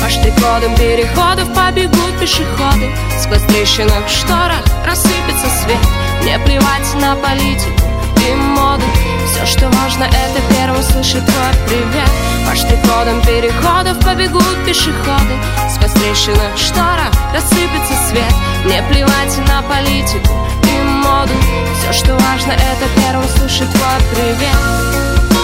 По штрих-кодам переходов побегут пешеходы. Сквозь трещины в шторах рассыпется свет. Мне плевать на политику и моду. Все, что важно, это первым слышать твой привет. По штрих-кодам переходов побегут пешеходы. Сквозь трещины в шторах рассыпется свет. Мне плевать на политику и моду. Все, что важно, это первым слышать твой привет.